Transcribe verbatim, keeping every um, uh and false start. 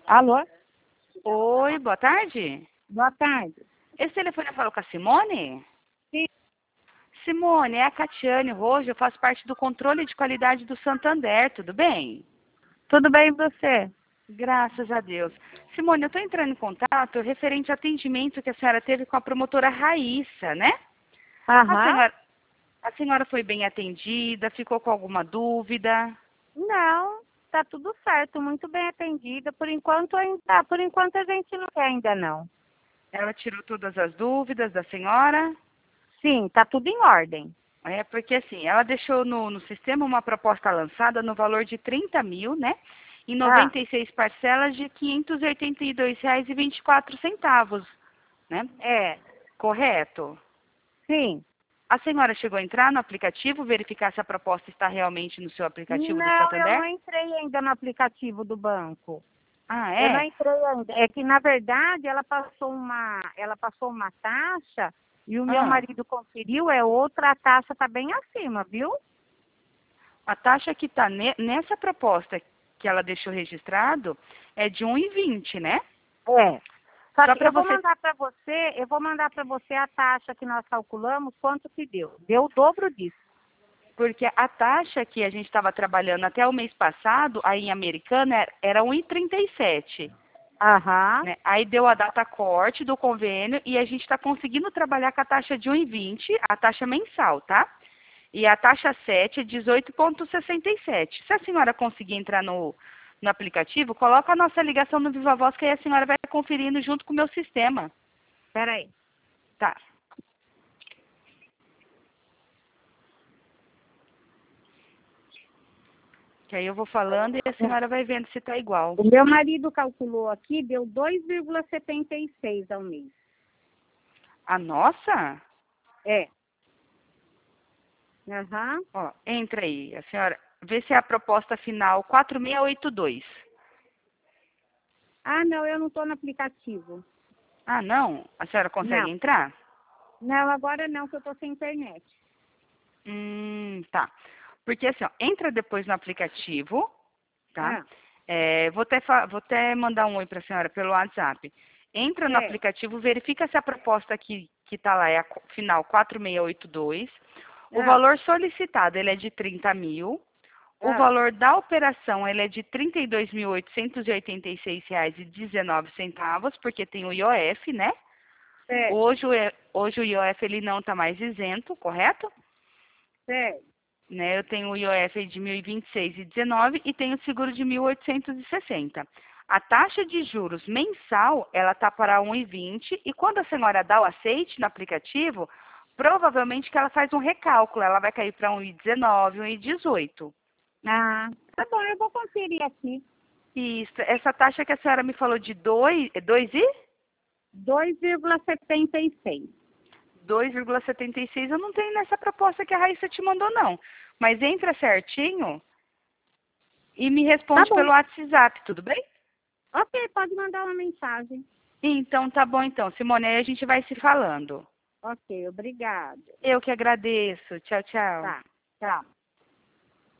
Alô? Oi, boa tarde. Boa tarde. Esse telefone eu falo com a Simone? Sim. Simone, é a Catiane Rojo, eu faço parte do controle de qualidade do Santander, tudo bem? Tudo bem e você? Graças a Deus. Simone, eu estou entrando em contato referente ao atendimento que a senhora teve com a promotora Raíssa, né? A Aham. senhora, a senhora foi bem atendida, ficou com alguma dúvida? Não, tá tudo certo, muito bem atendida. Por enquanto ainda, por enquanto a gente não quer ainda não. Ela tirou todas as dúvidas da senhora? Sim, tá tudo em ordem. É, porque assim, ela deixou no, no sistema uma proposta lançada no valor de trinta mil, né? Em Ah, noventa e seis parcelas de quinhentos e oitenta e dois reais e vinte e quatro centavos, né? é, Correto? sim. A senhora chegou a entrar no aplicativo, verificar se a proposta está realmente no seu aplicativo do Não, eu Santander? não entrei ainda no aplicativo do banco. Ah, Eu não é? entrei ainda. É que na verdade ela passou uma, ela passou uma taxa e o meu Ah, marido conferiu, é outra, a taxa tá bem acima, viu? a taxa que está nessa proposta que ela deixou registrado é de um e vinte, né? É. Só Só que para eu vou você. mandar para você, eu vou mandar para você a taxa que nós calculamos, quanto que deu. Deu o dobro disso. Porque a taxa que a gente estava trabalhando até o mês passado, aí em Americana, era um e trinta e sete. Aham. Né? Aí deu a data corte do convênio e a gente está conseguindo trabalhar com a taxa de um e vinte, a taxa mensal, tá? E a taxa sete é dezoito vírgula sessenta e sete. Se a senhora conseguir entrar no, no aplicativo, coloca a nossa ligação no Viva Voz que aí a senhora vai conferindo junto com o meu sistema. Espera aí. Tá. Que aí eu vou falando e a senhora vai vendo se tá igual. O meu marido calculou aqui, deu dois vírgula setenta e seis ao mês. A nossa? É. Aham. Ó, entra aí, a senhora. Vê se é a proposta final quatro seis oito dois. Ah, não, eu não estou no aplicativo. Ah, não? A senhora Não. consegue entrar? Não, agora não, que eu estou sem internet. Hum, tá. Porque assim, ó, entra depois no aplicativo, tá? Ah, É, vou, até fa- vou até mandar um oi para a senhora pelo WhatsApp. Entra no é. aplicativo, verifica se a proposta aqui que está lá é a co- final quatro seis oito dois. O Ah, valor solicitado ele é de trinta mil. O ah, valor da operação ele é de trinta e dois mil oitocentos e oitenta e seis reais e dezenove centavos, porque tem o I O F, né? é, Hoje, o E- hoje o I O F ele não está mais isento, correto? é. Né? Eu tenho o I O F de mil e vinte e seis e dezenove e tenho o seguro de mil oitocentos e sessenta. A taxa de juros mensal, ela está para um e vinte e quando a senhora dá o aceite no aplicativo, provavelmente que ela faz um recálculo, ela vai cair para um e dezenove, um e dezoito. Ah, tá bom, eu vou conferir aqui. Isso, essa taxa que a senhora me falou de dois, dois e dois vírgula setenta e seis. dois vírgula setenta e seis eu não tenho nessa proposta que a Raíssa te mandou não. Mas entra certinho e me Tá responde bom. pelo WhatsApp, tudo bem? Ok, pode mandar uma mensagem. Então tá bom então, Simone, aí a gente vai se falando. Ok, obrigada. Eu que agradeço. Tchau, tchau. Tá, tchau.